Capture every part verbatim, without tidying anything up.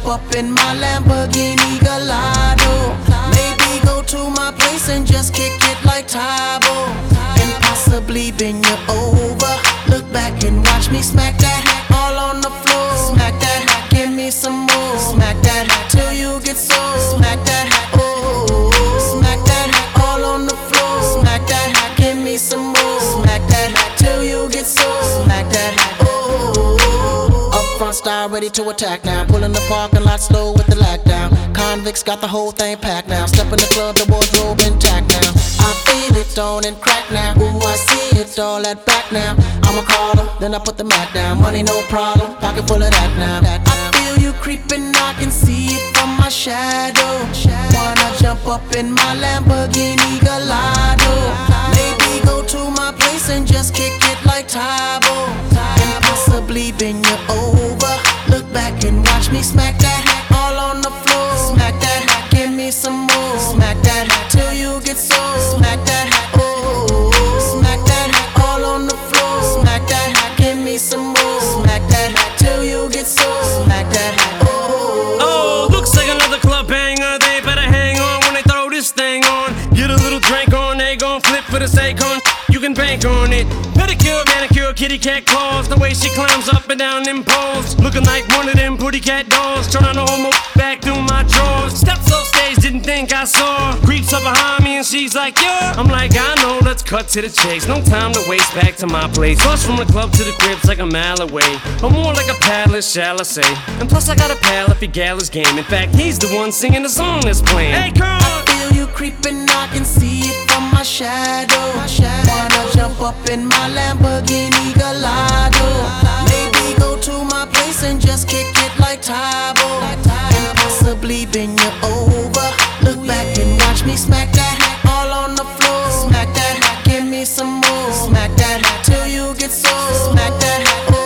jump up in my Lamborghini Gallardo. Maybe go to my place and just kick it like Tybo, and possibly bend you over. Look back and watch me smack that all on the floor. Smack that, give me some more. Smack that till you get sore. Smack that, oh, smack that all on the floor. Smack that, give me some more. Smack that till you get sore. Smack that, oh. Up front style ready to attack now. Pull in the parking lot slow with the lockdown. Convicts got the whole thing packed now. Step in the club, the wardrobe intact now. I feel it on and crack now. Ooh, I see it all at back now. I'm a caller, then I put the Mac down. Money no problem, pocket full of that now. I feel you creeping, I can see it from my shadow. Wanna jump up in my Lamborghini Gallardo. Maybe go to my place and just kick it like Tybo, and possibly bend you over. Look back and watch me smack that all on the floor. Smack that, give me some more. Smack that till you get sore. Smack that, oh, smack that all on the floor. Smack that, give me some more. Smack that till you get sore. Smack that, oh. Oh, looks like another club banger. They better hang on when they throw this thing on. Get a little drink on, they gon' flip for the Akon. You can bank on it. Pedicure, manicure, kitty cat claws. The way she climbs up and down them poles, looking like one of them pretty cat dolls. Trying to hold my back through my drawers. Steps off stage, didn't think I saw. Creeps up behind me and she's like, yeah. I'm like, I know, let's cut to the chase. No time to waste, back to my place. Bus from the club to the crib's like a mile away, or more like a palace, shall I say. And plus I got a pal if your gal is game. In fact, he's the one singing the song that's playing. Hey, girl! I feel you creeping, I can see it from my shadow. Wanna jump up in my Lamborghini Gallardo. Maybe go to my place and just kick it like Tybo, and possibly bend you over. Look back and watch me smack that all on the floor. Smack that, give me some more. Smack that till you get sore. Smack that,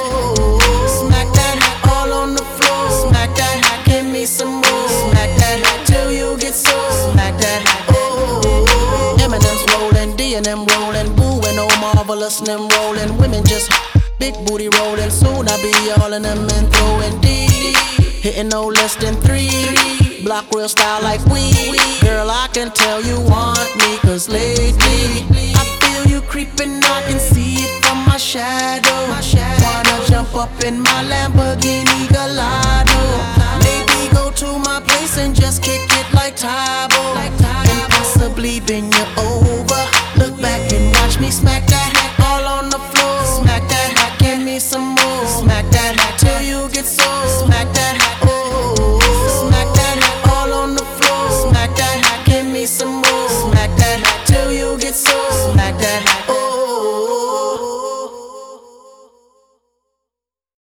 oh, smack that all on the floor. Smack that, give me some more. Smack that till you get sore. Smack that, oh. Eminem's rolling, D and M rolling, Boo and oh marvelous and them rolling. Women just big booty rolling. Soon I be all in them and throwing D, hitting no less than three. Block real style like we. Girl, I can tell you want me, cause lately I feel you creeping, I can see it from my shadow. Wanna jump up in my Lamborghini Gallardo. Maybe go to my place and just kick it like Tybo.